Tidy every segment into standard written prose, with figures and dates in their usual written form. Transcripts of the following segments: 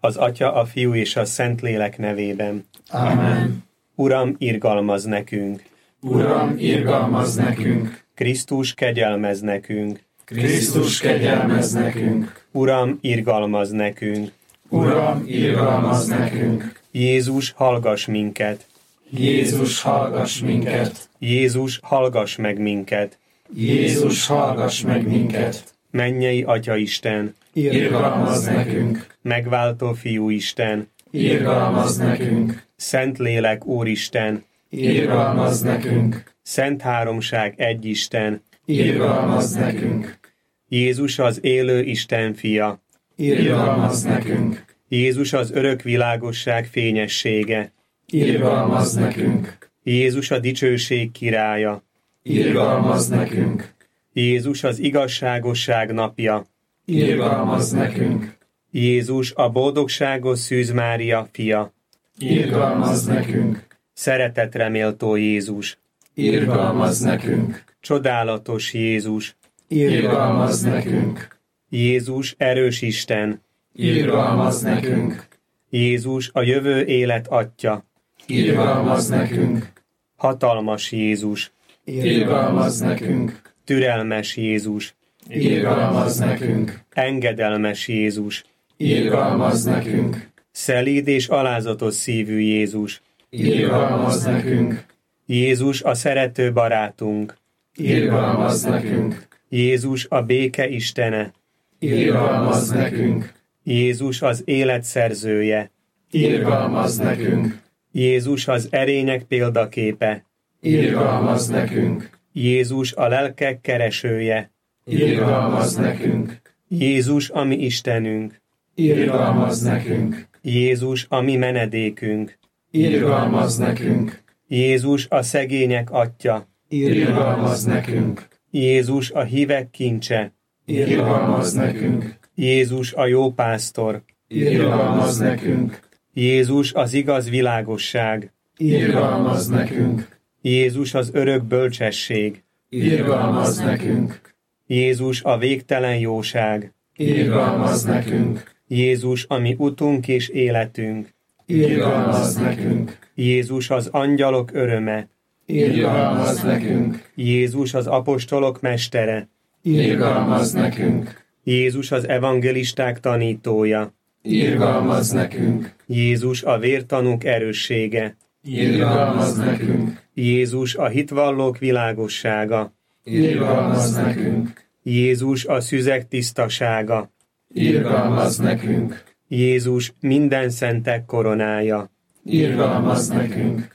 Az Atya, a Fiú és a Szentlélek nevében. Amen. Uram, irgalmazz nekünk! Uram, irgalmazz nekünk! Krisztus, kegyelmezz nekünk! Krisztus, kegyelmezz nekünk! Uram, irgalmazz nekünk! Uram, irgalmazz nekünk! Jézus, hallgass minket! Jézus, hallgass minket! Jézus, hallgass meg minket! Jézus, hallgass meg minket! Mennyei Atya Isten! Irgalmazz nekünk! Megváltó Fiú Isten! Irgalmazz nekünk! Szentlélek Úristen! Irgalmazz nekünk! Szent Háromság egy Isten! Irgalmazz nekünk! Jézus az élő Isten fia! Irgalmazz nekünk! Jézus az örök világosság fényessége! Irgalmazz nekünk! Jézus a dicsőség királya! Irgalmazz nekünk! Jézus az igazságosság napja! Irgalmazz nekünk! Jézus a boldogságos Szűz Mária fia! Irgalmazz nekünk! Szeretetre méltó Jézus! Irgalmazz nekünk! Csodálatos Jézus! Irgalmazz nekünk! Jézus erős Isten! Irgalmazz nekünk! Jézus a jövő élet Atya! Irgalmazz nekünk! Hatalmas Jézus! Irgalmazz nekünk! Türelmes Jézus! Irgalmazz nekünk! Engedelmes Jézus! Irgalmazz nekünk! Szelíd és alázatos szívű Jézus! Irgalmazz nekünk! Jézus a szerető barátunk! Irgalmazz nekünk! Jézus a béke Istene! Irgalmazz nekünk! Jézus az élet szerzője! Irgalmazz nekünk! Jézus az erények példaképe! Irgalmazz nekünk! Jézus a lelkek keresője! Irgalmazz nekünk! Jézus a mi Istenünk! Irgalmazz nekünk! Jézus a mi menedékünk! Irgalmazz nekünk! Jézus a szegények Atya! Irgalmazz nekünk! Jézus a hívek kincse! Irgalmazz nekünk! Jézus a jó pásztor! Irgalmazz nekünk! Jézus az igaz világosság! Irgalmazz nekünk! Jézus az örök bölcsesség! Irgalmazz nekünk! Jézus a végtelen jóság! Irgalmazz nekünk! Jézus a mi utunk és életünk! Irgalmazz nekünk! Jézus az angyalok öröme! Irgalmazz nekünk! Jézus az apostolok mestere! Irgalmazz nekünk! Jézus az evangelisták tanítója! Irgalmazz nekünk! Jézus a vértanúk erőssége! Irgalmazz nekünk! Jézus a hitvallók világossága! Irgalmazz nekünk! Jézus a szüzek tisztasága! Irgalmazz nekünk! Jézus minden szentek koronája! Irgalmazz nekünk!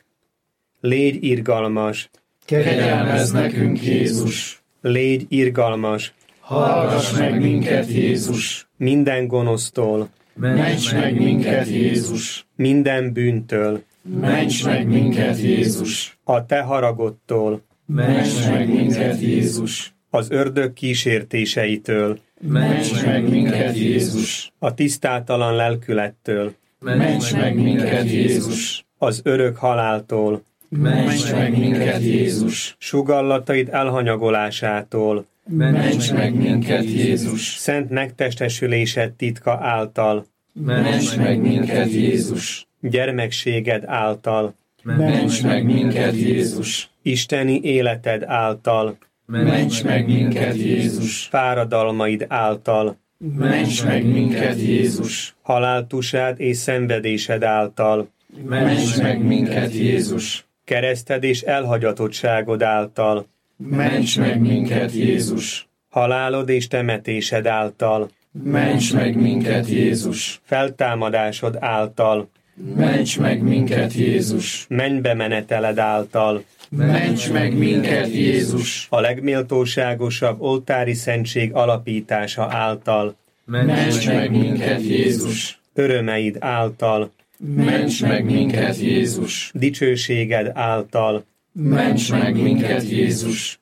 Légy irgalmas! Kegyelmezz nekünk, Jézus! Légy irgalmas! Hallgass meg minket, Jézus! Minden gonosztól! Ments meg minket, Jézus! Minden bűntől! Ments meg minket, Jézus! A te haragodtól! Ments meg minket, Jézus! Az ördög kísértéseitől! Ments meg minket, Jézus! A tisztátalan lelkülettől! Ments meg minket, Jézus! Az örök haláltól! Ments meg minket, Jézus! Sugallataid elhanyagolásától! Ments meg minket, Jézus! Szent megtestesülésed titka által! Ments meg minket, Jézus! Gyermekséged által! Ments meg minket, Jézus! Isteni életed által! Ments meg minket, Jézus! Fáradalmaid által! Ments meg minket, Jézus! Haláltusád és szenvedésed által! Ments meg minket, Jézus! Kereszted és elhagyatottságod által! Ments meg minket, Jézus! Halálod és temetésed által! Ments meg minket, Jézus! Feltámadásod által! Ments meg minket, Jézus! Mennybe meneteled által! Ments meg minket, Jézus! A legméltóságosabb oltári szentség alapítása által! Ments meg minket, Jézus! Örömeid által! Ments meg minket, Jézus! Dicsőséged által! Ments meg minket, Jézus!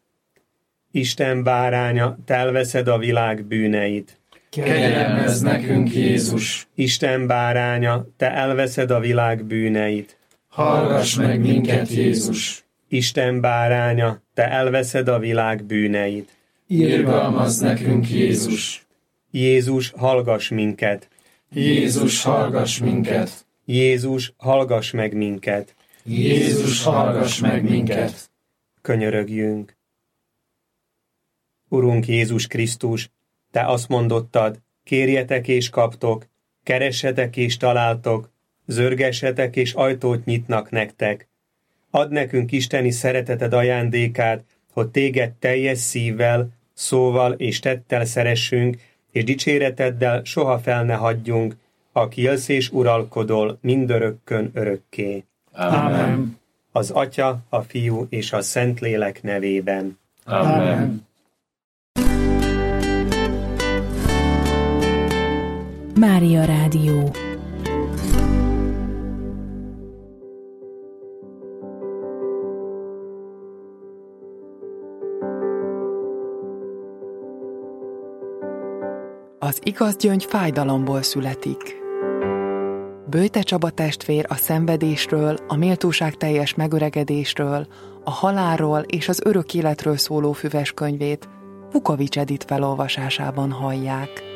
Isten báránya, te elveszed a világ bűneit! Kegyelmezz nekünk, Jézus! Isten báránya, te elveszed a világ bűneit! Hallgass meg minket, Jézus! Isten báránya, te elveszed a világ bűneit! Irgalmazz nekünk, Jézus! Jézus, hallgass minket! Jézus, hallgass minket! Jézus, hallgass meg minket! Jézus, hallgass meg minket! Könyörögjünk! Urunk Jézus Krisztus, Te azt mondottad, kérjetek és kaptok, keressetek és találtok, zörgessetek és ajtót nyitnak nektek. Add nekünk isteni szereteted ajándékát, hogy Téged teljes szívvel, szóval és tettel szeressünk, és dicséreteddel soha fel ne hagyjunk, aki élsz és uralkodol mindörökkön örökké. Amen. Az Atya, a Fiú és a Szentlélek nevében. Amen. Mária Rádió. Az igaz gyöngy fájdalomból születik. Böjte Csaba testvér a szenvedésről, a méltóságteljes megöregedésről, a halálról és az örök életről szóló füves könyvét Vukovics Edith felolvasásában hallják.